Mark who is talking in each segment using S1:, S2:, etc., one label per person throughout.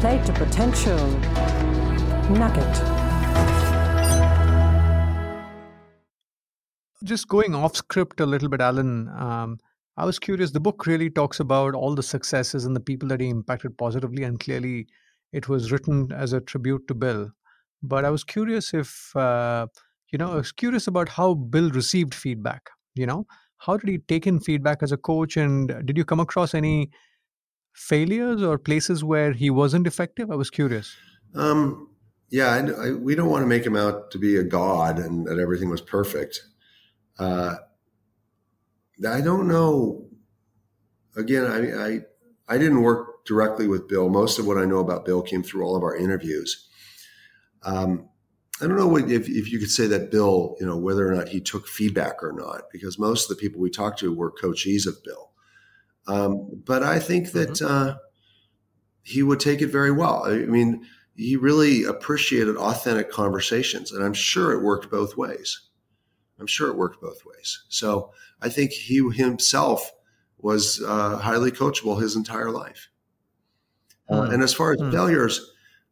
S1: Play to potential. Nugget.
S2: Just going off script a little bit, Alan, I was curious. The book really talks about all the successes and the people that he impacted positively, and clearly it was written as a tribute to Bill. But I was curious I was curious about how Bill received feedback. How did he take in feedback as a coach, and did you come across any failures or places where he wasn't effective? I was curious.
S3: We don't want to make him out to be a god and that everything was perfect. I don't know. Again, I didn't work directly with Bill. Most of what I know about Bill came through all of our interviews. I don't know if you could say that Bill, whether or not he took feedback or not, because most of the people we talked to were coachees of Bill. But I think that he would take it very well. I mean, he really appreciated authentic conversations, and I'm sure it worked both ways. So I think he himself was highly coachable his entire life. And as far as failures,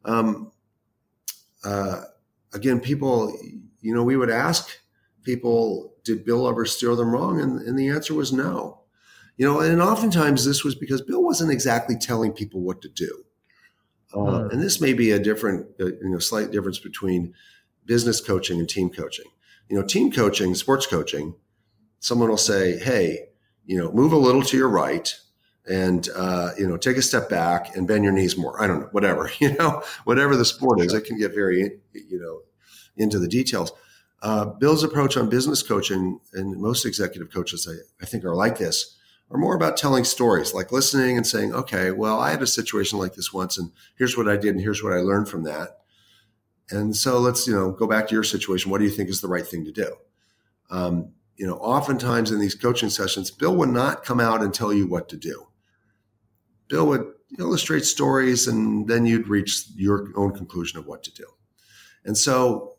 S3: again, people, we would ask people, did Bill ever steer them wrong? And the answer was no. And oftentimes this was because Bill wasn't exactly telling people what to do. And this may be a different, slight difference between business coaching and team coaching. Team coaching, sports coaching, someone will say, hey, move a little to your right and, take a step back and bend your knees more. I don't know, whatever, whatever the sport is, it can get very, into the details. Bill's approach on business coaching, and most executive coaches, I think, are like this, are more about telling stories, like listening and saying, okay, well, I had a situation like this once, and here's what I did, and here's what I learned from that. And so let's, go back to your situation. What do you think is the right thing to do? Oftentimes in these coaching sessions, Bill would not come out and tell you what to do. Bill would illustrate stories, and then you'd reach your own conclusion of what to do. And so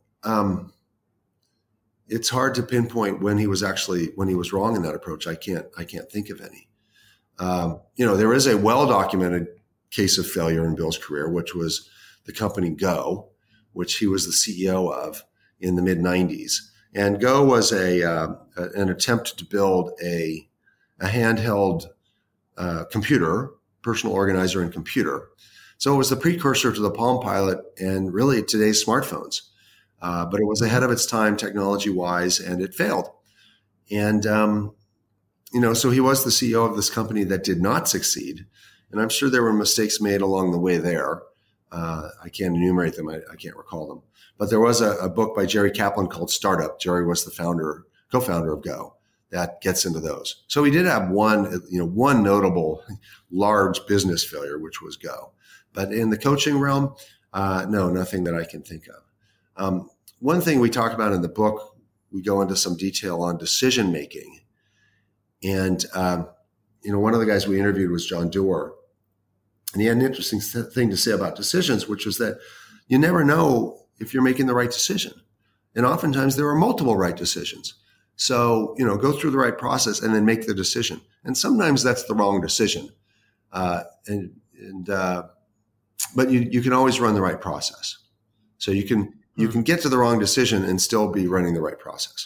S3: it's hard to pinpoint when he was wrong in that approach. I can't think of any. There is a well-documented case of failure in Bill's career, which was the company Go, which he was the CEO of in the mid-90s. And Go was an attempt to build a handheld computer, personal organizer and computer. So it was the precursor to the Palm Pilot and really today's smartphones. But it was ahead of its time technology-wise, and it failed. And, so he was the CEO of this company that did not succeed. And I'm sure there were mistakes made along the way there. I can't enumerate them. I can't recall them. But there was a book by Jerry Kaplan called Startup. Jerry was the co-founder of Go, that gets into those. So he did have one notable large business failure, which was Go. But in the coaching realm, no, nothing that I can think of. One thing we talk about in the book, we go into some detail on decision making. And, one of the guys we interviewed was John Doerr. And he had an interesting thing to say about decisions, which was that you never know if you're making the right decision. And oftentimes there are multiple right decisions. So, go through the right process and then make the decision. And sometimes that's the wrong decision. But you can always run the right process. So you can get to the wrong decision and still be running the right process.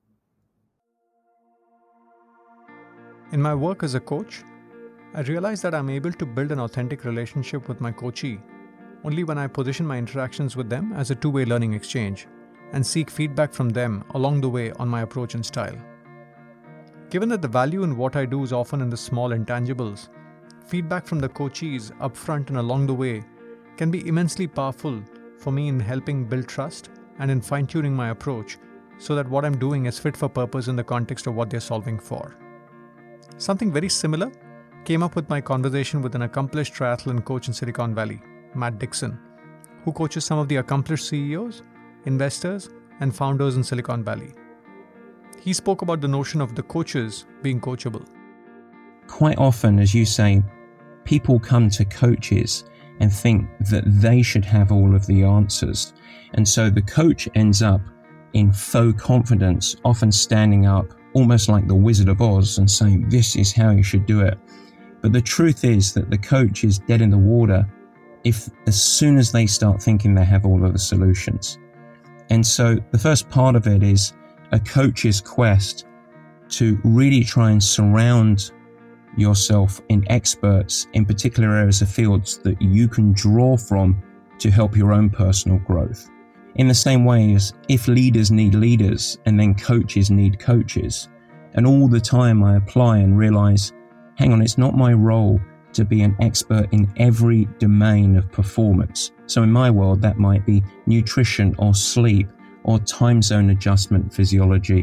S2: In my work as a coach, I realize that I'm able to build an authentic relationship with my coachee only when I position my interactions with them as a two-way learning exchange and seek feedback from them along the way on my approach and style. Given that the value in what I do is often in the small intangibles, feedback from the coachees upfront and along the way can be immensely powerful for me in helping build trust and in fine-tuning my approach so that what I'm doing is fit for purpose in the context of what they're solving for. Something very similar came up with my conversation with an accomplished triathlon coach in Silicon Valley, Matt Dixon, who coaches some of the accomplished CEOs, investors, and founders in Silicon Valley. He spoke about the notion of the coaches being coachable.
S4: Quite often, as you say, people come to coaches and think that they should have all of the answers. And so the coach ends up in faux confidence, often standing up almost like the Wizard of Oz and saying, this is how you should do it. But the truth is that the coach is dead in the water if as soon as they start thinking they have all of the solutions. And so the first part of it is a coach's quest to really try and surround yourself in experts in particular areas of fields that you can draw from to help your own personal growth. In the same way as if leaders need leaders and then coaches need coaches, and all the time I apply and realize, hang on, it's not my role to be an expert in every domain of performance. So in my world, that might be nutrition or sleep or time zone adjustment physiology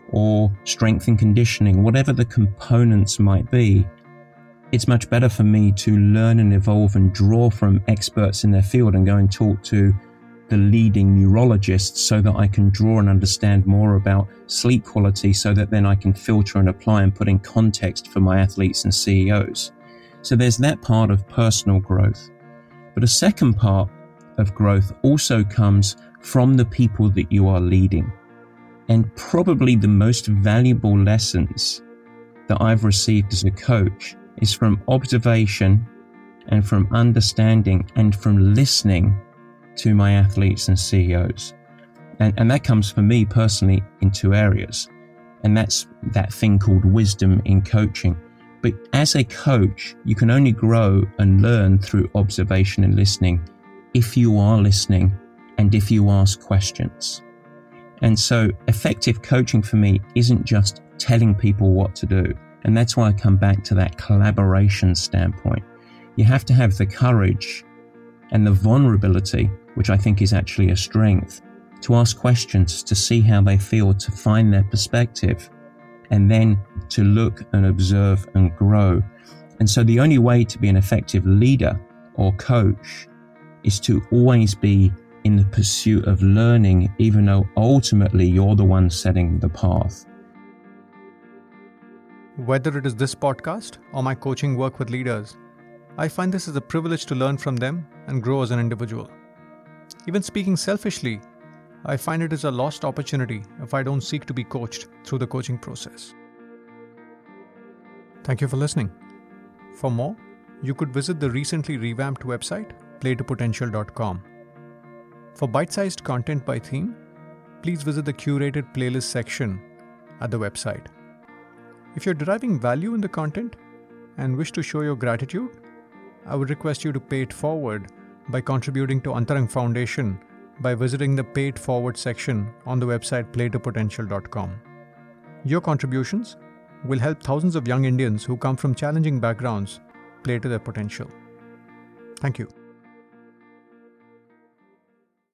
S4: or strength and conditioning, whatever the components might be. It's much better for me to learn and evolve and draw from experts in their field and go and talk to the leading neurologists so that I can draw and understand more about sleep quality so that then I can filter and apply and put in context for my athletes and CEOs. So there's that part of personal growth. But a second part of growth also comes from the people that you are leading. And probably the most valuable lessons that I've received as a coach is from observation and from understanding and from listening to my athletes and CEOs. And that comes for me personally in two areas. And that's that thing called wisdom in coaching. But as a coach, you can only grow and learn through observation and listening if you are listening and if you ask questions. And so effective coaching for me isn't just telling people what to do. And that's why I come back to that collaboration standpoint. You have to have the courage and the vulnerability, which I think is actually a strength, to ask questions, to see how they feel, to find their perspective, and then to look and observe and grow. And so the only way to be an effective leader or coach is to always be in the pursuit of learning, even though ultimately you're the one setting the path.
S2: Whether it is this podcast or my coaching work with leaders, I find this as a privilege to learn from them and grow as an individual. Even speaking selfishly, I find it is a lost opportunity if I don't seek to be coached through the coaching process. Thank you for listening. For more, you could visit the recently revamped website, playtopotential.com. For bite-sized content by theme, please visit the curated playlist section at the website. If you're deriving value in the content and wish to show your gratitude, I would request you to pay it forward by contributing to Antarang Foundation by visiting the Pay It Forward section on the website playtopotential.com. Your contributions will help thousands of young Indians who come from challenging backgrounds play to their potential. Thank you.